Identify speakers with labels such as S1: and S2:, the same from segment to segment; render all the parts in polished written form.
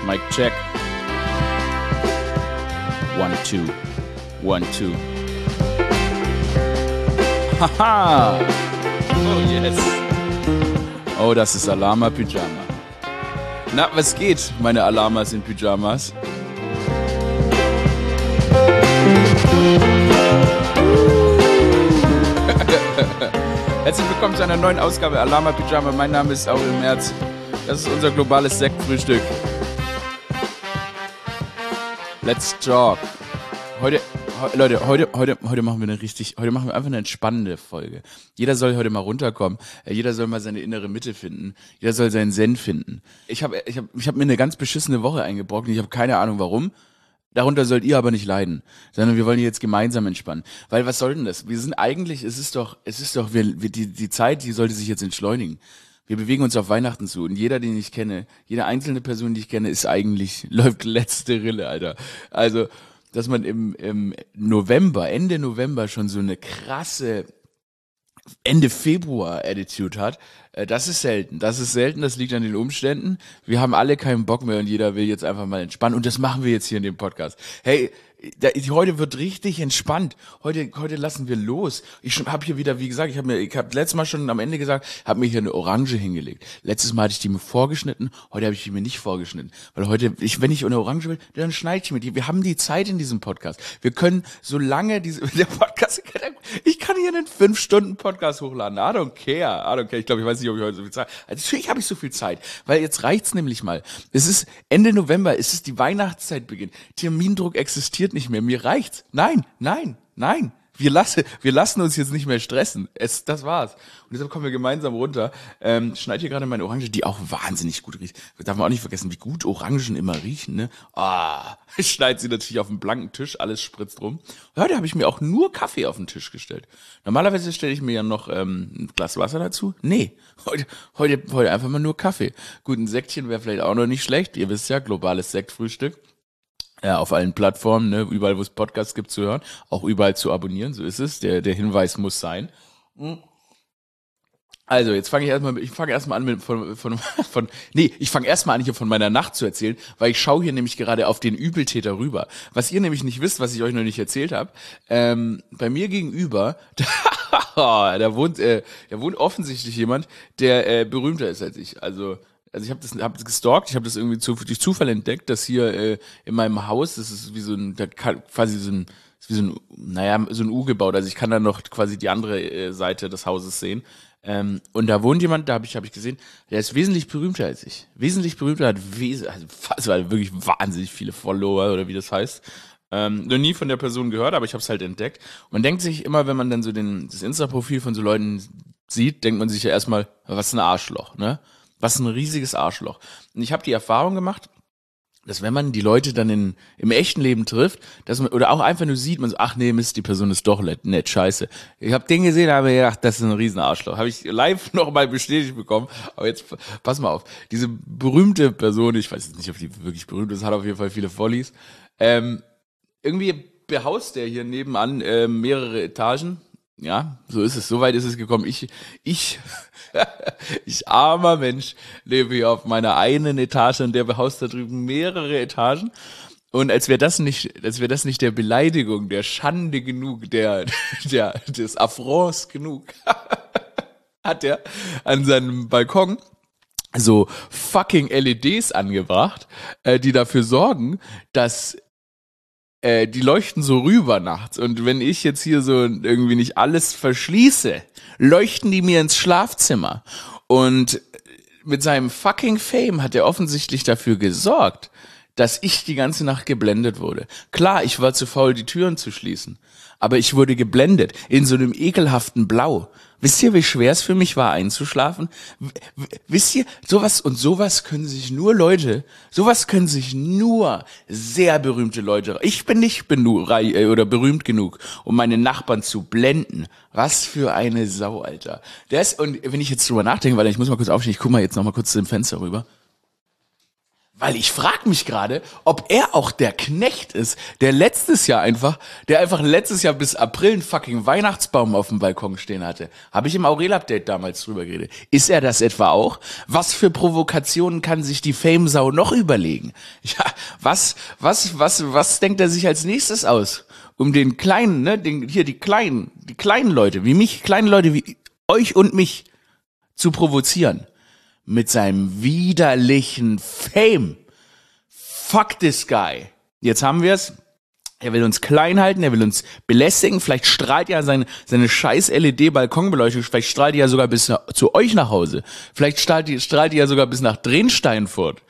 S1: Mic check. 1, 2. 1, 2. Haha! Oh yes! Oh, das ist Alama Pyjama. Na, was geht, meine Alamas in Pyjamas? Herzlich willkommen zu einer neuen Ausgabe Alama Pyjama. Mein Name ist Aurel Merz. Das ist unser globales Sektfrühstück. Let's talk. Heute machen wir einfach eine entspannende Folge. Jeder soll heute mal runterkommen. Jeder soll mal seine innere Mitte finden. Jeder soll seinen Zen finden. Ich hab mir eine ganz beschissene Woche eingebrockt. Ich habe keine Ahnung warum. Darunter sollt ihr aber nicht leiden, sondern wir wollen jetzt gemeinsam entspannen. Weil was soll denn das? Wir sind eigentlich, die Zeit, die sollte sich jetzt entschleunigen. Wir bewegen uns auf Weihnachten zu und jeder, den ich kenne, jede einzelne Person, die ich kenne, läuft letzte Rille, Alter. Also, dass man im November, Ende November schon so eine krasse Ende Februar Attitude hat, das ist selten. Das liegt an den Umständen. Wir haben alle keinen Bock mehr und jeder will jetzt einfach mal entspannen und das machen wir jetzt hier in dem Podcast. Hey, heute wird richtig entspannt. Heute lassen wir los. Ich habe hier wieder, wie gesagt, ich habe letztes Mal schon am Ende gesagt, habe mir hier eine Orange hingelegt. Letztes Mal hatte ich die mir vorgeschnitten, heute habe ich die mir nicht vorgeschnitten. Weil heute, wenn ich eine Orange will, dann schneide ich mir die. Wir haben die Zeit in diesem Podcast. Wir können, solange der Podcast, ich kann hier einen 5-Stunden-Podcast hochladen. I don't care. Ich glaube, ich weiß nicht, ob ich heute so viel Zeit habe. Also natürlich habe ich so viel Zeit, weil jetzt reicht's nämlich mal. Es ist Ende November, es ist die Weihnachtszeit beginnt. Termindruck existiert nicht mehr. Mir reicht's. Nein. Wir lassen uns jetzt nicht mehr stressen. Das war's. Und deshalb kommen wir gemeinsam runter. Schneid hier gerade meine Orange, die auch wahnsinnig gut riecht. Darf man auch nicht vergessen, wie gut Orangen immer riechen, ne? Ich schneide sie natürlich auf einen blanken Tisch, alles spritzt rum. Und heute habe ich mir auch nur Kaffee auf den Tisch gestellt. Normalerweise stelle ich mir ja noch ein Glas Wasser dazu. Nee, heute einfach mal nur Kaffee. Gut, ein Sektchen wäre vielleicht auch noch nicht schlecht. Ihr wisst ja, globales Sektfrühstück. Ja, auf allen Plattformen, ne, überall, wo es Podcasts gibt, zu hören, auch überall zu abonnieren, so ist es. Der Hinweis muss sein. Also, jetzt fange ich erstmal an hier von meiner Nacht zu erzählen, weil ich schaue hier nämlich gerade auf den Übeltäter rüber. Was ihr nämlich nicht wisst, was ich euch noch nicht erzählt habe, bei mir gegenüber, da wohnt offensichtlich jemand, der berühmter ist als ich. Also ich habe das gestalkt, ich habe das irgendwie durch Zufall entdeckt, dass hier in meinem Haus, das ist wie so ein, so ein U gebaut, also ich kann da noch quasi die andere Seite des Hauses sehen. Und da wohnt jemand, da hab ich gesehen, der ist wesentlich berühmter als ich. Wesentlich berühmter, hat wirklich wahnsinnig viele Follower oder wie das heißt. Noch nie von der Person gehört, aber ich habe es halt entdeckt. Und man denkt sich immer, wenn man dann so das Insta-Profil von so Leuten sieht, denkt man sich ja erstmal, was ein Arschloch, ne? Was ein riesiges Arschloch. Und ich habe die Erfahrung gemacht, dass wenn man die Leute dann im echten Leben trifft, dass man, oder auch einfach nur sieht, man so, ach nee, Mist, die Person ist doch nett, scheiße. Ich habe den gesehen, habe mir gedacht, das ist ein riesen Arschloch. Habe ich live nochmal bestätigt bekommen. Aber jetzt, pass mal auf, diese berühmte Person, ich weiß jetzt nicht, ob die wirklich berühmt ist, hat auf jeden Fall viele Follies. Irgendwie behaust der hier nebenan mehrere Etagen. Ja, so ist es. So weit ist es gekommen. Ich armer Mensch, lebe hier auf meiner einen Etage und der behaust da drüben mehrere Etagen. Und als wäre das nicht der Beleidigung, der Schande genug, des Affronts genug, hat er an seinem Balkon so fucking LEDs angebracht, die dafür sorgen, dass die leuchten so rüber nachts und wenn ich jetzt hier so irgendwie nicht alles verschließe, leuchten die mir ins Schlafzimmer und mit seinem fucking Fame hat er offensichtlich dafür gesorgt, dass ich die ganze Nacht geblendet wurde. Klar, ich war zu faul, die Türen zu schließen, aber ich wurde geblendet in so einem ekelhaften Blau. Wisst ihr, wie schwer es für mich war, einzuschlafen? Wisst ihr, sowas können sich nur sehr berühmte Leute, ich bin nicht berühmt genug, um meine Nachbarn zu blenden. Was für eine Sau, Alter. Und wenn ich jetzt drüber nachdenke, weil ich muss mal kurz aufstehen, ich guck mal jetzt noch mal kurz zum Fenster rüber. Weil ich frage mich gerade, ob er auch der Knecht ist, der einfach letztes Jahr bis April einen fucking Weihnachtsbaum auf dem Balkon stehen hatte. Habe ich im Aurel-Update damals drüber geredet. Ist er das etwa auch? Was für Provokationen kann sich die Fame-Sau noch überlegen? Ja, was denkt er sich als nächstes aus? Um den kleinen, ne, die kleinen Leute wie mich, kleine Leute wie euch und mich zu provozieren. Mit seinem widerlichen Fame. Fuck this guy. Jetzt haben wir's. Er will uns klein halten, er will uns belästigen. Vielleicht strahlt ja seine scheiß LED-Balkonbeleuchtung, vielleicht strahlt die ja sogar bis zu euch nach Hause. Vielleicht strahlt die ja sogar bis nach Drensteinfurt.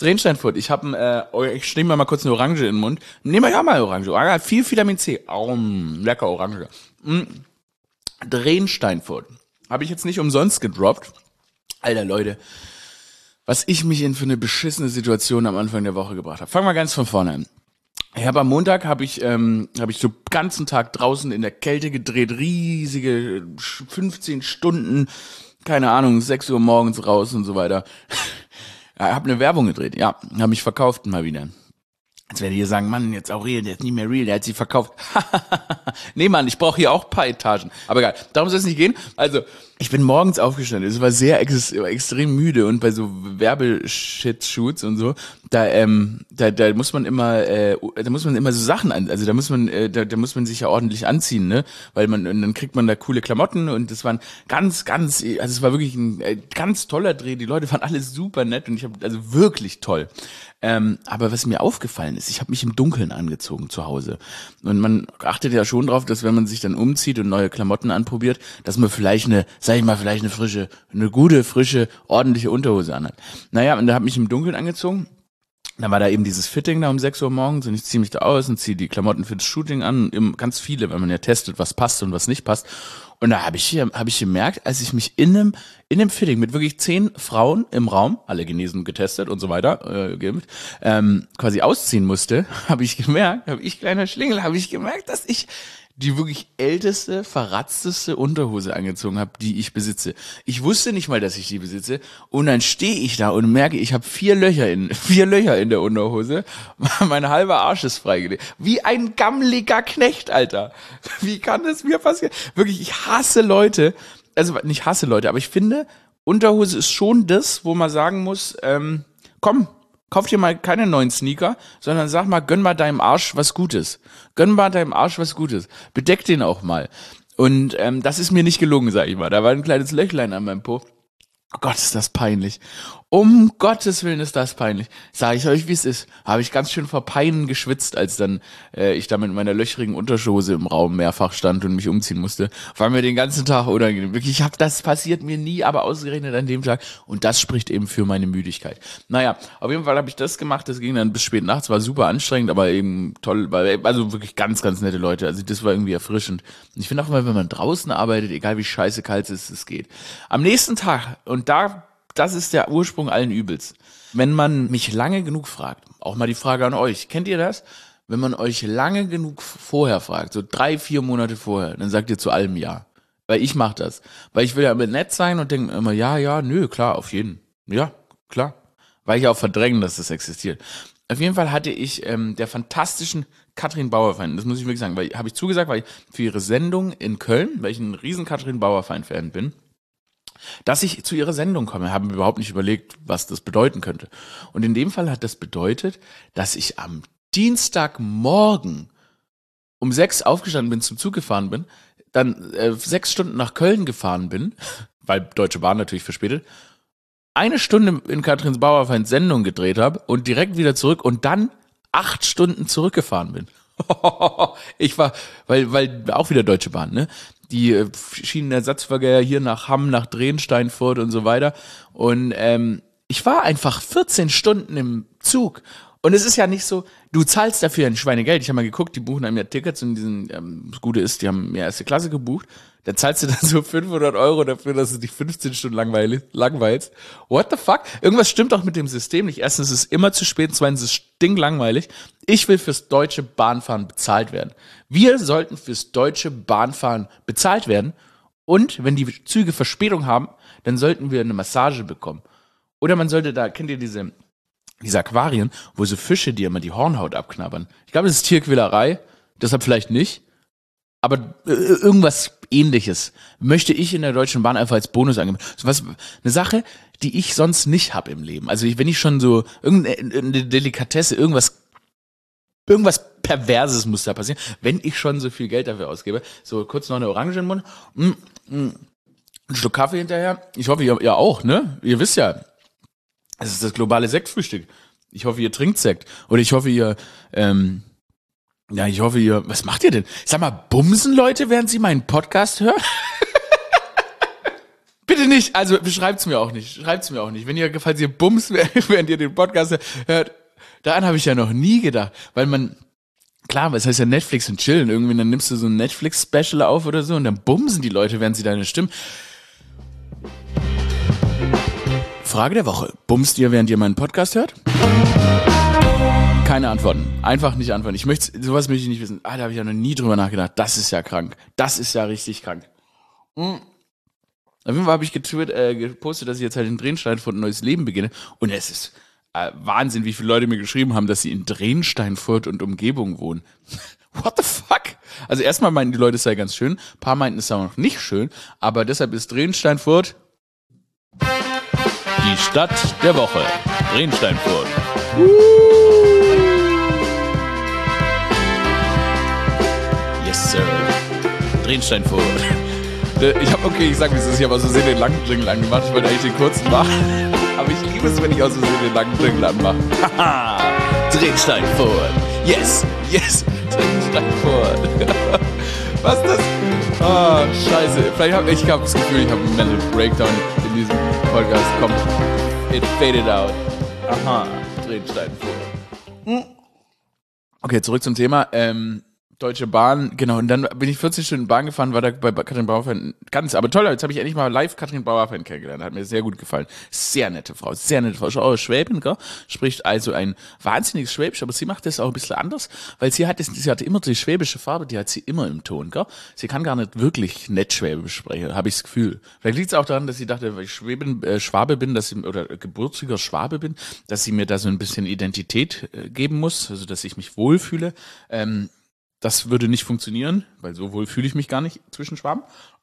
S1: Ich nehme mal kurz eine Orange in den Mund. Nehmen wir ja mal Orange. Orange hat viel Vitamin C. Lecker Orange. Drensteinfurt. Habe ich jetzt nicht umsonst gedroppt. Alter, Leute, was ich mich in für eine beschissene Situation am Anfang der Woche gebracht habe. Fangen wir ganz von vorne an. Am Montag habe ich so ganzen Tag draußen in der Kälte gedreht, riesige 15 Stunden, keine Ahnung, 6 Uhr morgens raus und so weiter. Ja, habe eine Werbung gedreht, ja, habe mich verkauft mal wieder. Jetzt werdet ihr sagen, Mann, jetzt Aurel, der ist nicht mehr real, der hat sie verkauft. Nee, Mann, ich brauche hier auch ein paar Etagen. Aber egal, darum soll es nicht gehen. Also, ich bin morgens aufgestanden, es war extrem müde und bei so Werbeshit-Shoots und so, da muss man immer so Sachen an, also da muss man sich ja ordentlich anziehen, ne, weil dann kriegt man da coole Klamotten und das waren es war wirklich ein ganz toller Dreh, die Leute waren alle super nett und also wirklich toll. Aber was mir aufgefallen ist, ich habe mich im Dunkeln angezogen zu Hause. Und man achtet ja schon drauf, dass wenn man sich dann umzieht und neue Klamotten anprobiert, dass man vielleicht eine gute, frische, ordentliche Unterhose anhat. Naja, und da habe ich mich im Dunkeln angezogen. Da war da eben dieses Fitting da um 6 Uhr morgens und ich ziehe mich da aus und ziehe die Klamotten für das Shooting an. Ganz viele, weil man ja testet, was passt und was nicht passt. Und da habe ich gemerkt, als ich mich in einem Fitting mit wirklich 10 Frauen im Raum, alle genesen, getestet und so weiter, geimpft, quasi ausziehen musste, habe ich gemerkt, dass ich die wirklich älteste, verratzteste Unterhose angezogen habe, die ich besitze. Ich wusste nicht mal, dass ich die besitze. Und dann stehe ich da und merke, ich habe 4 Löcher in der Unterhose. Mein halber Arsch ist freigelegt. Wie ein gammeliger Knecht, Alter. Wie kann das mir passieren? Wirklich, ich hasse Leute. Also nicht hasse Leute, aber ich finde, Unterhose ist schon das, wo man sagen muss, komm, kauf dir mal keine neuen Sneaker, sondern sag mal, gönn mal deinem Arsch was Gutes. Bedeck den auch mal. Und das ist mir nicht gelungen, sag ich mal. Da war ein kleines Löchlein an meinem Po. Oh Gott, ist das peinlich. Um Gottes Willen ist das peinlich. Sag ich euch, wie es ist. Habe ich ganz schön vor Peinen geschwitzt, als dann ich da mit meiner löchrigen Unterhose im Raum mehrfach stand und mich umziehen musste. War mir den ganzen Tag unangenehm. Wirklich, das passiert mir nie, aber ausgerechnet an dem Tag. Und das spricht eben für meine Müdigkeit. Naja, auf jeden Fall habe ich das gemacht. Das ging dann bis spät nachts. War super anstrengend, aber eben toll. Also wirklich ganz, ganz nette Leute. Also das war irgendwie erfrischend. Und ich finde auch mal, wenn man draußen arbeitet, egal wie scheiße kalt es ist, es geht. Am nächsten Tag, und das ist der Ursprung allen Übels. Wenn man mich lange genug fragt, auch mal die Frage an euch, kennt ihr das? Wenn man euch lange genug vorher fragt, so 3-4 Monate vorher, dann sagt ihr zu allem ja. Weil ich mache das. Weil ich will ja immer nett sein und denke immer, ja, nö, klar, auf jeden. Ja, klar. Weil ich auch verdrängen, dass das existiert. Auf jeden Fall hatte ich der fantastischen Katrin Bauer-Fan, das muss ich wirklich sagen, weil habe ich zugesagt, weil ich für ihre Sendung in Köln, weil ich ein riesen Katrin Bauer-Fan bin, dass ich zu ihrer Sendung komme, haben wir überhaupt nicht überlegt, was das bedeuten könnte. Und in dem Fall hat das bedeutet, dass ich am Dienstagmorgen um 6 aufgestanden bin, zum Zug gefahren bin, dann 6 Stunden nach Köln gefahren bin, weil Deutsche Bahn natürlich verspätet, 1 Stunde in Katrins Bauerfeind Sendung gedreht habe und direkt wieder zurück und dann 8 Stunden zurückgefahren bin. Ich war, weil auch wieder Deutsche Bahn, ne? Die Schienenersatzverkehr hier nach Hamm, nach Drensteinfurt und so weiter. Und ich war einfach 14 Stunden im Zug. Und es ist ja nicht so, du zahlst dafür ein Schweinegeld. Ich habe mal geguckt, die buchen einem ja Tickets und das Gute ist, die haben mir erste Klasse gebucht. Da zahlst du dann so 500 Euro dafür, dass du dich 15 Stunden langweilst. What the fuck? Irgendwas stimmt doch mit dem System nicht. Erstens ist es immer zu spät, zweitens ist es stinklangweilig. Ich will fürs deutsche Bahnfahren bezahlt werden. Wir sollten fürs deutsche Bahnfahren bezahlt werden. Und wenn die Züge Verspätung haben, dann sollten wir eine Massage bekommen. Oder man sollte da, kennt ihr diese diese Aquarien, wo so Fische dir immer die Hornhaut abknabbern. Ich glaube, das ist Tierquälerei, deshalb vielleicht nicht. Aber irgendwas Ähnliches möchte ich in der Deutschen Bahn einfach als Bonus angeben. So was, eine Sache, die ich sonst nicht hab im Leben. Also wenn ich schon so irgendeine Delikatesse, irgendwas Perverses muss da passieren, wenn ich schon so viel Geld dafür ausgebe. So kurz noch eine Orange im Mund, ein Schluck Kaffee hinterher. Ich hoffe, ihr auch, ne? Ihr wisst ja, es ist das globale Sektfrühstück. Ich hoffe, ihr trinkt Sekt. Oder ich hoffe, was macht ihr denn? Sag mal, bumsen Leute, während sie meinen Podcast hören? Bitte nicht, also schreibt's mir auch nicht. Falls ihr bumst, während ihr den Podcast hört, daran habe ich ja noch nie gedacht. Weil klar, was heißt ja Netflix und chillen. Irgendwie, dann nimmst du so ein Netflix-Special auf oder so und dann bumsen die Leute, während sie deine Stimme. Frage der Woche. Bumst ihr, während ihr meinen Podcast hört? Keine Antworten. Einfach nicht antworten. Sowas möchte ich nicht wissen. Da habe ich ja noch nie drüber nachgedacht. Das ist ja krank. Das ist ja richtig krank. Auf jeden Fall habe ich gepostet, dass ich jetzt halt in Drensteinfurt ein neues Leben beginne. Und es ist Wahnsinn, wie viele Leute mir geschrieben haben, dass sie in Drensteinfurt und Umgebung wohnen. What the fuck? Also erstmal meinten die Leute, es sei ganz schön. Ein paar meinten, es sei noch nicht schön. Aber deshalb ist Drensteinfurt die Stadt der Woche. Drensteinfurt. Yes, sir. Drensteinfurt. Ich sag wie es ist, ich habe aus Versehen den langen Jingle angemacht. Ich wollte eigentlich den kurzen machen. Aber ich liebe es, wenn ich aus Versehen den langen Jingle anmache. Haha. Drensteinfurt. Yes. Drensteinfurt. Was ist das? Oh, scheiße. Ich habe das Gefühl, ich habe einen Mental Breakdown in diesem Podcast. Komm, it faded out. Aha, Drensteinfurt. Okay, zurück zum Thema. Deutsche Bahn, genau, und dann bin ich 14 Stunden Bahn gefahren, war da bei Katrin Bauerfeind aber toll, jetzt habe ich endlich mal live Katrin Bauerfeind kennengelernt, hat mir sehr gut gefallen. Sehr nette Frau, ist auch Schwäbin, gell? Spricht also ein wahnsinniges Schwäbisch, aber sie macht das auch ein bisschen anders, weil sie hatte immer die schwäbische Farbe, die hat sie immer im Ton, gell? Sie kann gar nicht wirklich nett Schwäbisch sprechen, habe ich das Gefühl. Vielleicht liegt es auch daran, dass sie dachte, weil ich Schwabe bin, oder gebürtiger Schwabe bin, dass sie mir da so ein bisschen Identität geben muss, also dass ich mich wohlfühle. Das würde nicht funktionieren, weil so wohl fühle ich mich gar nicht zwischen Schwaben.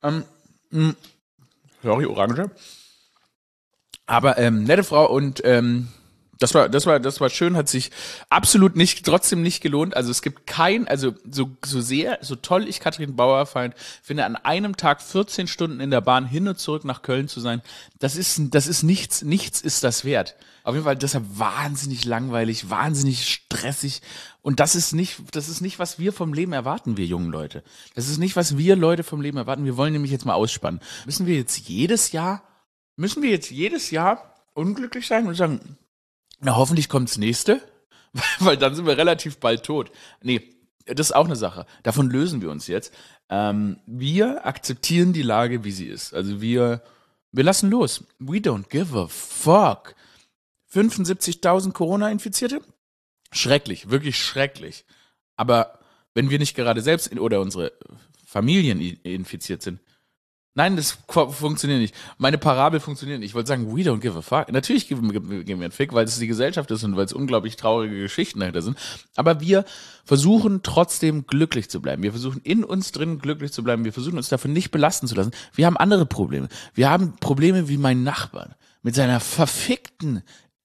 S1: Sorry, Orange. Aber nette Frau und das war schön, hat sich absolut trotzdem nicht gelohnt. Also es gibt so toll ich Katrin Bauerfeind finde, an einem Tag 14 Stunden in der Bahn hin und zurück nach Köln zu sein, das ist nichts ist das wert. Auf jeden Fall deshalb wahnsinnig langweilig, wahnsinnig stressig. Und das ist nicht, was wir vom Leben erwarten, wir jungen Leute. Das ist nicht, was wir Leute vom Leben erwarten. Wir wollen nämlich jetzt mal ausspannen. Müssen wir jetzt jedes Jahr unglücklich sein und sagen, na, hoffentlich kommt's nächste, weil dann sind wir relativ bald tot. Nee, das ist auch eine Sache. Davon lösen wir uns jetzt. Wir akzeptieren die Lage, wie sie ist. Also wir lassen los. We don't give a fuck. 75.000 Corona-Infizierte? Schrecklich, wirklich schrecklich. Aber wenn wir nicht gerade selbst oder unsere Familien infiziert sind, nein, das funktioniert nicht. Meine Parabel funktioniert nicht. Ich wollte sagen, we don't give a fuck. Natürlich geben wir einen Fick, weil es die Gesellschaft ist und weil es unglaublich traurige Geschichten dahinter sind. Aber wir versuchen trotzdem glücklich zu bleiben. Wir versuchen in uns drin glücklich zu bleiben. Wir versuchen uns davon nicht belasten zu lassen. Wir haben andere Probleme. Wir haben Probleme wie mein Nachbarn mit seinem verfickten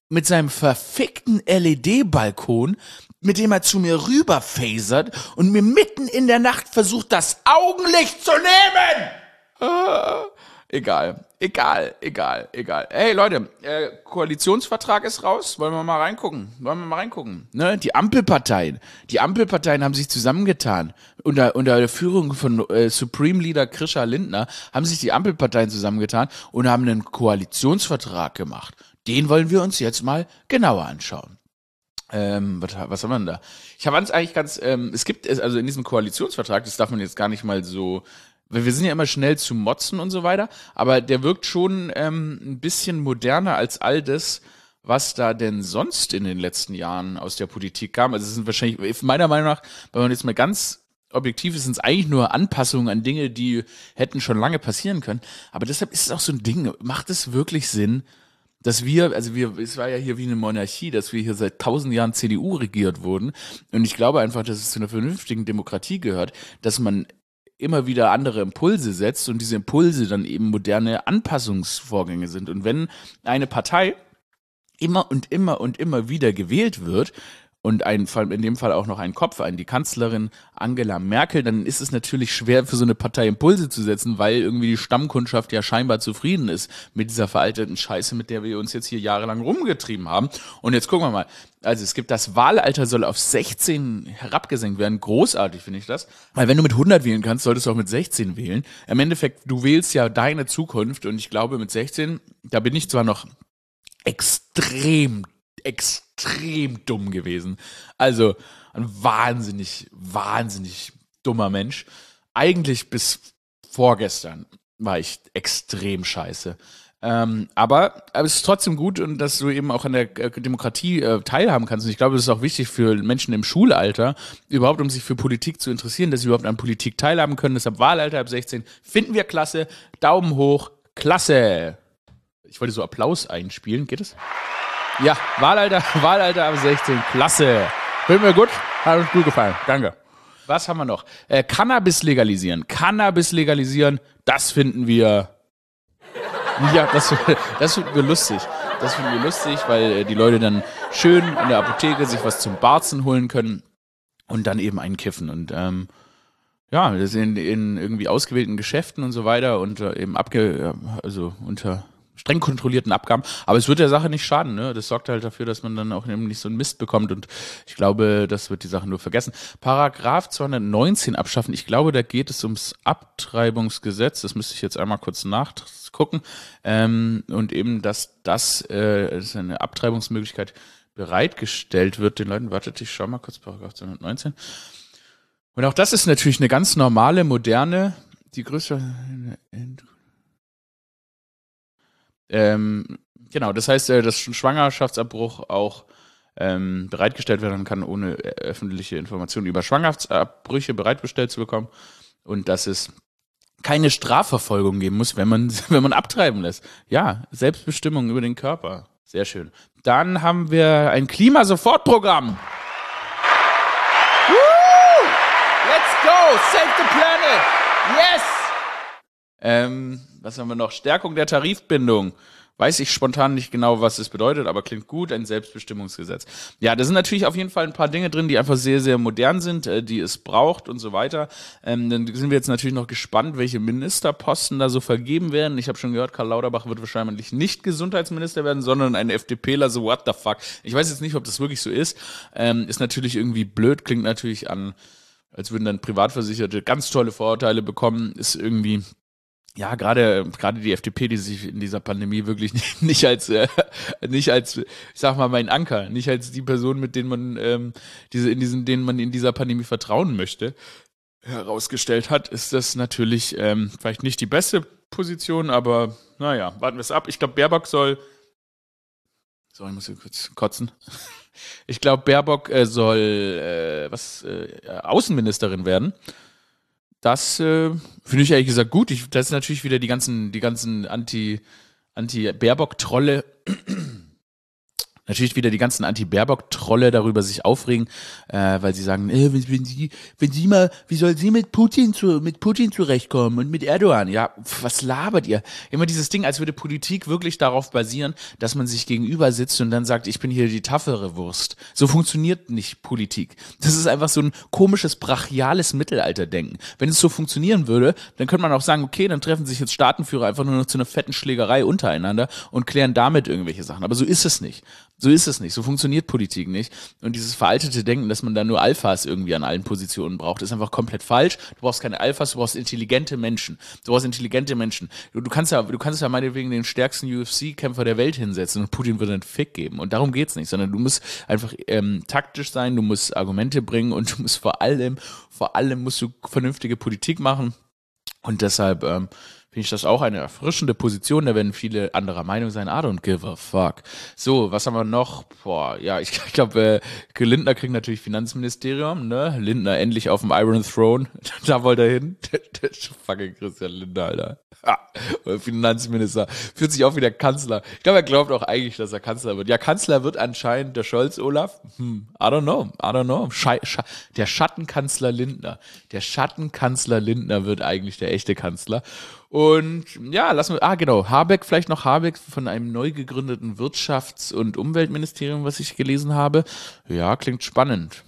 S1: LED-Balkon, mit dem er zu mir rüberfasert und mir mitten in der Nacht versucht, das Augenlicht zu nehmen. Egal. Hey Leute, Koalitionsvertrag ist raus. Wollen wir mal reingucken? Ne? Die Ampelparteien haben sich zusammengetan. Unter der Führung von Supreme Leader Krischa Lindner haben sich die Ampelparteien zusammengetan und haben einen Koalitionsvertrag gemacht. Den wollen wir uns jetzt mal genauer anschauen. Was haben wir denn da? Ich fand es eigentlich es gibt also in diesem Koalitionsvertrag, das darf man jetzt gar nicht mal so, weil wir sind ja immer schnell zu motzen und so weiter, aber der wirkt schon ein bisschen moderner als all das, was da denn sonst in den letzten Jahren aus der Politik kam. Also es sind wahrscheinlich, meiner Meinung nach, wenn man jetzt mal ganz objektiv ist, sind es eigentlich nur Anpassungen an Dinge, die hätten schon lange passieren können. Aber deshalb ist es auch so ein Ding, macht es wirklich Sinn, es war ja hier wie eine Monarchie, dass wir hier seit 1000 Jahren CDU regiert wurden. Und ich glaube einfach, dass es zu einer vernünftigen Demokratie gehört, dass man immer wieder andere Impulse setzt und diese Impulse dann eben moderne Anpassungsvorgänge sind. Und wenn eine Partei immer und immer und immer wieder gewählt wird und in dem Fall auch noch ein Kopf, die Kanzlerin Angela Merkel, dann ist es natürlich schwer für so eine Partei Impulse zu setzen, weil irgendwie die Stammkundschaft ja scheinbar zufrieden ist mit dieser veralteten Scheiße, mit der wir uns jetzt hier jahrelang rumgetrieben haben. Und jetzt gucken wir mal. Also es gibt das Wahlalter soll auf 16 herabgesenkt werden. Großartig finde ich das. Weil wenn du mit 100 wählen kannst, solltest du auch mit 16 wählen. Im Endeffekt, du wählst ja deine Zukunft und ich glaube mit 16, da bin ich zwar noch extrem dumm gewesen. Also ein wahnsinnig dummer Mensch. Eigentlich bis vorgestern war ich extrem scheiße. Aber es ist trotzdem gut, und dass du eben auch an der Demokratie teilhaben kannst. Und ich glaube, das ist auch wichtig für Menschen im Schulalter, überhaupt um sich für Politik zu interessieren, dass sie überhaupt an Politik teilhaben können. Deshalb Wahlalter ab 16 finden wir klasse. Daumen hoch, klasse. Ich wollte so Applaus einspielen, geht es? Ja, Wahlalter ab 16, klasse. Finden wir gut, hat uns gut gefallen, danke. Was haben wir noch? Cannabis legalisieren, das finden wir, ja, das finden wir lustig. Das finden wir lustig, weil die Leute dann schön in der Apotheke sich was zum Barzen holen können und dann eben einen kiffen. Und ja, das in irgendwie ausgewählten Geschäften und so weiter und eben unter streng kontrollierten Abgaben. Aber es wird der Sache nicht schaden, ne? Das sorgt halt dafür, dass man dann auch eben nicht so einen Mist bekommt, und ich glaube, das wird die Sache nur vergessen. Paragraph 219 abschaffen. Ich glaube, da geht es ums Abtreibungsgesetz. Das müsste ich jetzt einmal kurz nachgucken. Und eben, dass eine Abtreibungsmöglichkeit bereitgestellt wird den Leuten. Wartet, ich schau mal kurz, Paragraph 219. Und auch das ist natürlich eine ganz normale, moderne, die größte genau, das heißt, dass ein Schwangerschaftsabbruch auch bereitgestellt werden kann, ohne öffentliche Informationen über Schwangerschaftsabbrüche bereitgestellt zu bekommen, und dass es keine Strafverfolgung geben muss, wenn man abtreiben lässt. Ja, Selbstbestimmung über den Körper. Sehr schön. Dann haben wir ein Klimasofortprogramm. Woo! Let's go! Save the planet! Yes! Was haben wir noch? Stärkung der Tarifbindung. Weiß ich spontan nicht genau, was es bedeutet, aber klingt gut, ein Selbstbestimmungsgesetz. Ja, da sind natürlich auf jeden Fall ein paar Dinge drin, die einfach sehr, sehr modern sind, die es braucht und so weiter. Dann sind wir jetzt natürlich noch gespannt, welche Ministerposten da so vergeben werden. Ich habe schon gehört, Karl Lauterbach wird wahrscheinlich nicht Gesundheitsminister werden, sondern ein FDPler, so what the fuck. Ich weiß jetzt nicht, ob das wirklich so ist. Ist natürlich irgendwie blöd, klingt natürlich an, als würden dann Privatversicherte ganz tolle Vorurteile bekommen, ist irgendwie... Ja, gerade die FDP, die sich in dieser Pandemie wirklich nicht als, ich sag mal, mein Anker, nicht als die Person, mit denen man denen man in dieser Pandemie vertrauen möchte, herausgestellt hat, ist das natürlich vielleicht nicht die beste Position, aber naja, warten wir es ab. Ich glaube, Baerbock soll, ich muss hier kurz kotzen. Ich glaube, Baerbock soll Außenministerin werden. Das finde ich ehrlich gesagt gut. Das ist natürlich wieder die ganzen Anti-Baerbock-Trolle, natürlich wieder die ganzen Anti-Baerbock-Trolle darüber sich aufregen, weil sie sagen, wie soll sie mit Putin zurechtkommen und mit Erdogan? Ja, was labert ihr? Immer dieses Ding, als würde Politik wirklich darauf basieren, dass man sich gegenüber sitzt und dann sagt, ich bin hier die taffere Wurst. So funktioniert nicht Politik. Das ist einfach so ein komisches, brachiales Mittelalterdenken. Wenn es so funktionieren würde, dann könnte man auch sagen, okay, dann treffen sich jetzt Staatenführer einfach nur noch zu einer fetten Schlägerei untereinander und klären damit irgendwelche Sachen. Aber so ist es nicht. So ist es nicht. So funktioniert Politik nicht. Und dieses veraltete Denken, dass man da nur Alphas irgendwie an allen Positionen braucht, ist einfach komplett falsch. Du brauchst keine Alphas, du brauchst intelligente Menschen. Du kannst ja meinetwegen den stärksten UFC-Kämpfer der Welt hinsetzen und Putin wird einen Fick geben. Und darum geht's nicht, sondern du musst einfach taktisch sein, du musst Argumente bringen und du musst vor allem musst du vernünftige Politik machen. Und deshalb finde finde ich das auch eine erfrischende Position. Da werden viele anderer Meinung sein. I don't give a fuck. So, was haben wir noch? Boah, ja, ich glaube, Lindner kriegt natürlich Finanzministerium, ne? Lindner endlich auf dem Iron Throne. Da wollte er hin. Fucking Christian Lindner, Alter. Finanzminister. Fühlt sich auch wie der Kanzler. Ich glaube, er glaubt auch eigentlich, dass er Kanzler wird. Ja, Kanzler wird anscheinend der Scholz, Olaf. I don't know. Der Schattenkanzler Lindner. Der Schattenkanzler Lindner wird eigentlich der echte Kanzler. Und ja, Habeck von einem neu gegründeten Wirtschafts- und Umweltministerium, was ich gelesen habe. Ja, klingt spannend.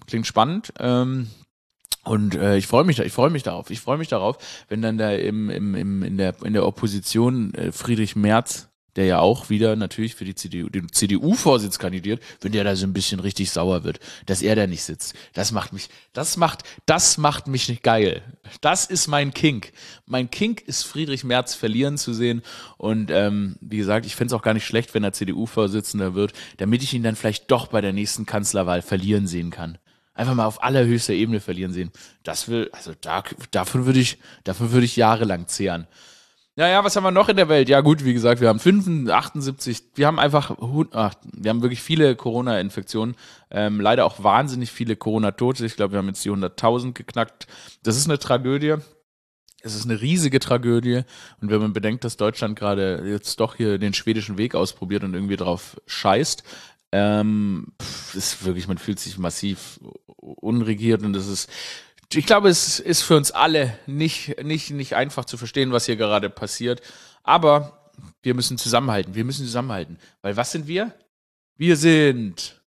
S1: Und ich freue mich darauf. Ich freue mich darauf, wenn dann da in der Opposition Friedrich Merz, der ja auch wieder natürlich für den CDU-Vorsitz kandidiert, wenn der da so ein bisschen richtig sauer wird, dass er da nicht sitzt. Das macht mich nicht geil. Das ist mein Kink. Mein Kink ist, Friedrich Merz verlieren zu sehen. Und wie gesagt, ich fände es auch gar nicht schlecht, wenn er CDU-Vorsitzender wird, damit ich ihn dann vielleicht doch bei der nächsten Kanzlerwahl verlieren sehen kann. Einfach mal auf allerhöchster Ebene verlieren sehen. Davon würde ich jahrelang zehren. Naja, was haben wir noch in der Welt? Ja gut, wie gesagt, wir haben 78, wir haben wirklich viele Corona-Infektionen, leider auch wahnsinnig viele Corona-Tote. Ich glaube, wir haben jetzt die 100.000 geknackt. Das ist eine Tragödie. Es ist eine riesige Tragödie. Und wenn man bedenkt, dass Deutschland gerade jetzt doch hier den schwedischen Weg ausprobiert und irgendwie drauf scheißt, ist wirklich, man fühlt sich massiv unregiert und ich glaube, es ist für uns alle nicht einfach zu verstehen, was hier gerade passiert. Aber wir müssen zusammenhalten. Weil was sind wir? Wir sind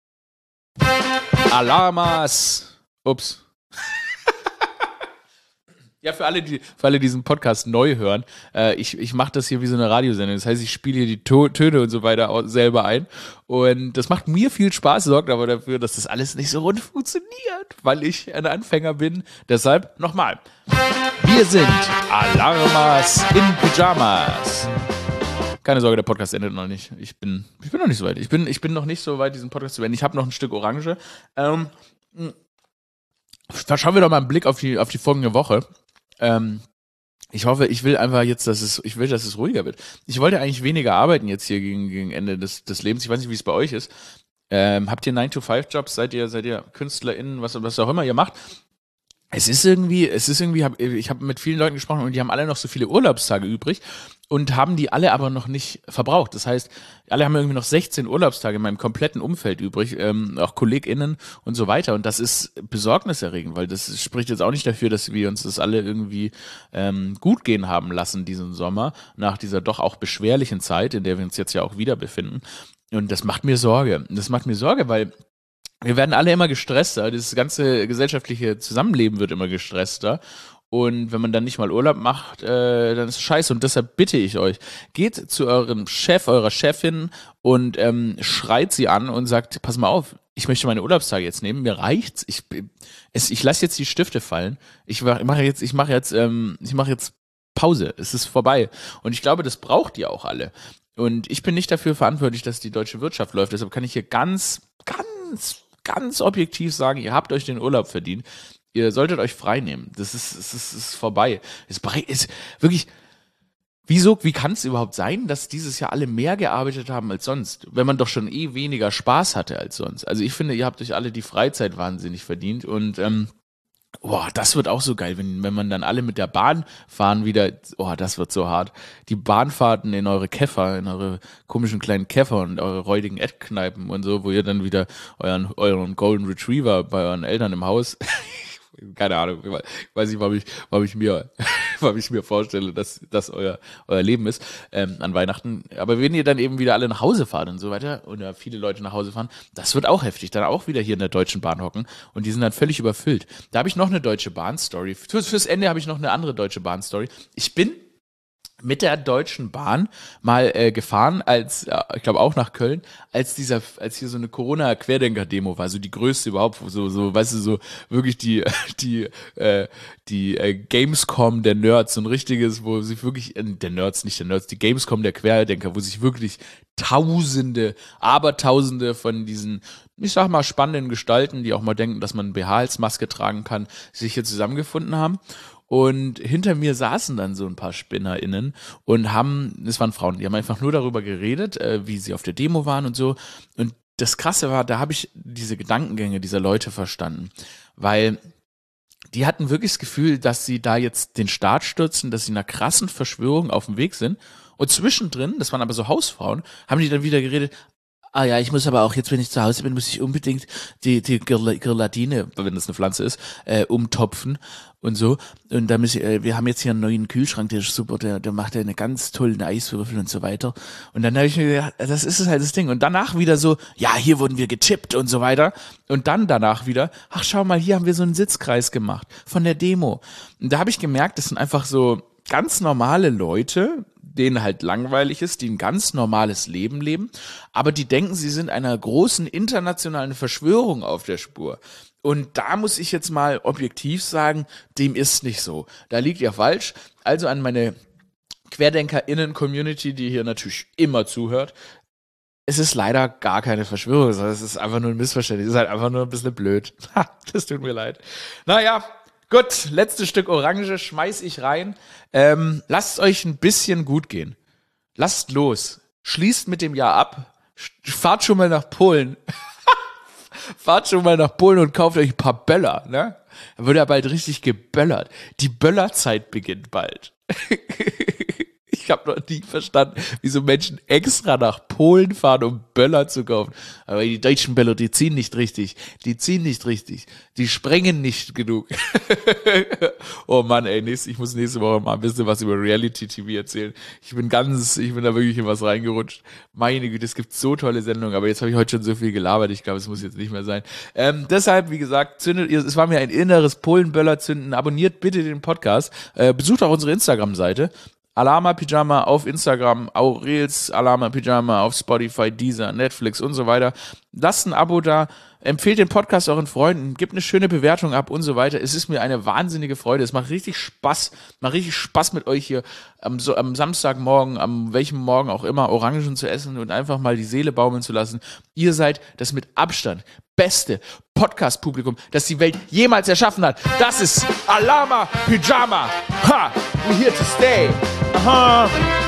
S1: Alarmas. Ups. Ja, für alle, die diesen Podcast neu hören, ich mache das hier wie so eine Radiosendung. Das heißt, ich spiele hier die Töne und so weiter selber ein. Und das macht mir viel Spaß, sorgt aber dafür, dass das alles nicht so rund funktioniert, weil ich ein Anfänger bin. Deshalb nochmal. Wir sind Alarmas in Pyjamas. Keine Sorge, der Podcast endet noch nicht. Ich bin noch nicht so weit. Ich bin noch nicht so weit, diesen Podcast zu beenden. Ich habe noch ein Stück Orange. Schauen wir doch mal einen Blick auf die folgende Woche. Ich will einfach jetzt, dass es ruhiger wird. Ich wollte eigentlich weniger arbeiten jetzt hier gegen Ende des Lebens. Ich weiß nicht, wie es bei euch ist. Habt ihr 9-to-5-Jobs? Seid ihr KünstlerInnen, was auch immer ihr macht? Ich habe mit vielen Leuten gesprochen und die haben alle noch so viele Urlaubstage übrig und haben die alle aber noch nicht verbraucht. Das heißt, alle haben irgendwie noch 16 Urlaubstage in meinem kompletten Umfeld übrig, auch KollegInnen und so weiter. Und das ist besorgniserregend, weil das spricht jetzt auch nicht dafür, dass wir uns das alle irgendwie gut gehen haben lassen diesen Sommer, nach dieser doch auch beschwerlichen Zeit, in der wir uns jetzt ja auch wieder befinden. Und das macht mir Sorge. Weil wir werden alle immer gestresster. Das ganze gesellschaftliche Zusammenleben wird immer gestresster. Und wenn man dann nicht mal Urlaub macht, dann ist es scheiße. Und deshalb bitte ich euch, geht zu eurem Chef, eurer Chefin und schreit sie an und sagt, pass mal auf, ich möchte meine Urlaubstage jetzt nehmen, mir reicht's. Ich lasse jetzt die Stifte fallen. Ich mache jetzt Pause. Es ist vorbei. Und ich glaube, das braucht ihr auch alle. Und ich bin nicht dafür verantwortlich, dass die deutsche Wirtschaft läuft. Deshalb kann ich hier ganz objektiv sagen, ihr habt euch den Urlaub verdient. Ihr solltet euch frei nehmen. Das ist vorbei. Es ist wirklich, wie kann es überhaupt sein, dass dieses Jahr alle mehr gearbeitet haben als sonst, wenn man doch schon weniger Spaß hatte als sonst? Also ich finde, ihr habt euch alle die Freizeit wahnsinnig verdient und das wird auch so geil, wenn man dann alle mit der Bahn fahren wieder, das wird so hart. Die Bahnfahrten in eure Käfer, in eure komischen kleinen Käfer und eure räudigen Eckkneipen und so, wo ihr dann wieder euren Golden Retriever bei euren Eltern im Haus, keine Ahnung, ich weiß nicht, warum ich mir vorstelle, dass das euer Leben ist an Weihnachten. Aber wenn ihr dann eben wieder alle nach Hause fahrt und so weiter, oder viele Leute nach Hause fahren, das wird auch heftig. Dann auch wieder hier in der Deutschen Bahn hocken und die sind dann völlig überfüllt. Da habe ich noch eine Deutsche Bahn-Story. Fürs Ende habe ich noch eine andere Deutsche Bahn-Story. Ich bin mit der Deutschen Bahn mal gefahren, ich glaube auch nach Köln, als hier so eine Corona-Querdenker-Demo war, so die größte überhaupt, so, weißt du, so wirklich die Gamescom der Nerds, so ein richtiges, wo sich wirklich, die Gamescom der Querdenker, wo sich wirklich Abertausende von diesen, ich sag mal, spannenden Gestalten, die auch mal denken, dass man BH als Maske tragen kann, sich hier zusammengefunden haben. Und hinter mir saßen dann so ein paar SpinnerInnen und es waren Frauen, die haben einfach nur darüber geredet, wie sie auf der Demo waren und so. Und das Krasse war, da habe ich diese Gedankengänge dieser Leute verstanden, weil die hatten wirklich das Gefühl, dass sie da jetzt den Staat stürzen, dass sie einer krassen Verschwörung auf dem Weg sind. Und zwischendrin, das waren aber so Hausfrauen, haben die dann wieder geredet, ah ja, ich muss aber auch jetzt, wenn ich zu Hause bin, muss ich unbedingt die Girladine, wenn das eine Pflanze ist, umtopfen und so. Und da wir haben jetzt hier einen neuen Kühlschrank, der ist super, der macht ja eine ganz tollen Eiswürfel und so weiter. Und dann habe ich mir gedacht, das ist halt das Ding. Und danach wieder so, ja, hier wurden wir getippt und so weiter. Und dann danach wieder, ach schau mal, hier haben wir so einen Sitzkreis gemacht von der Demo. Und da habe ich gemerkt, das sind einfach so ganz normale Leute, denen halt langweilig ist, die ein ganz normales Leben leben, aber die denken, sie sind einer großen internationalen Verschwörung auf der Spur. Und da muss ich jetzt mal objektiv sagen, dem ist nicht so. Da liegt ihr falsch. Also an meine QuerdenkerInnen-Community, die hier natürlich immer zuhört, es ist leider gar keine Verschwörung, sondern es ist einfach nur ein Missverständnis. Es ist halt einfach nur ein bisschen blöd. Das tut mir leid. Naja, gut, letztes Stück Orange schmeiß ich rein. Lasst euch ein bisschen gut gehen. Lasst los. Schließt mit dem Jahr ab. Fahrt schon mal nach Polen. Fahrt schon mal nach Polen und kauft euch ein paar Böller, ne? Da wird ja bald richtig geböllert. Die Böllerzeit beginnt bald. Ich habe noch nie verstanden, wieso Menschen extra nach Polen fahren, um Böller zu kaufen. Aber die deutschen Böller, die ziehen nicht richtig. Die sprengen nicht genug. Oh Mann, ey, ich muss nächste Woche mal ein bisschen was über Reality-TV erzählen. Ich bin da wirklich in was reingerutscht. Meine Güte, es gibt so tolle Sendungen, aber jetzt habe ich heute schon so viel gelabert. Ich glaube, es muss jetzt nicht mehr sein. Deshalb, wie gesagt, es war mir ein inneres Polen-Böller-Zünden. Abonniert bitte den Podcast. Besucht auch unsere Instagram-Seite. Alama Pyjama auf Instagram, Aurels Alama Pyjama auf Spotify, Deezer, Netflix und so weiter. Lasst ein Abo da, empfehlt den Podcast euren Freunden, gebt eine schöne Bewertung ab und so weiter. Es ist mir eine wahnsinnige Freude. Es macht richtig Spaß mit euch hier am Samstagmorgen, am welchem Morgen auch immer, Orangen zu essen und einfach mal die Seele baumeln zu lassen. Ihr seid das mit Abstand beste Podcast-Publikum, das die Welt jemals erschaffen hat. Das ist Alama Pyjama. Ha! We're here to stay. Aha!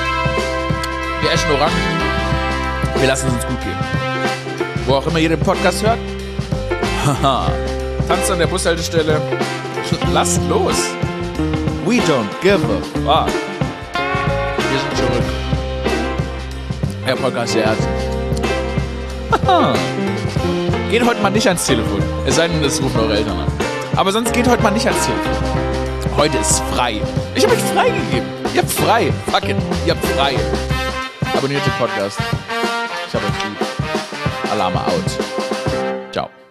S1: Wir essen Orangen. Wir lassen es uns gut gehen. Wo auch immer ihr den Podcast hört. Haha. Tanzt an der Bushaltestelle. Lasst los. We don't give a fuck. Wir sind zurück. Der Podcast der Ärzte. Haha. Geht heute mal nicht ans Telefon. Es sei denn, es rufen eure Eltern an. Aber sonst geht heute mal nicht ans Telefon. Heute ist frei. Ich habe euch freigegeben. Ihr habt frei. Fuck it. Ihr habt frei. Abonniert den Podcast. Ich hab euch lieb. Alarme out. Ciao.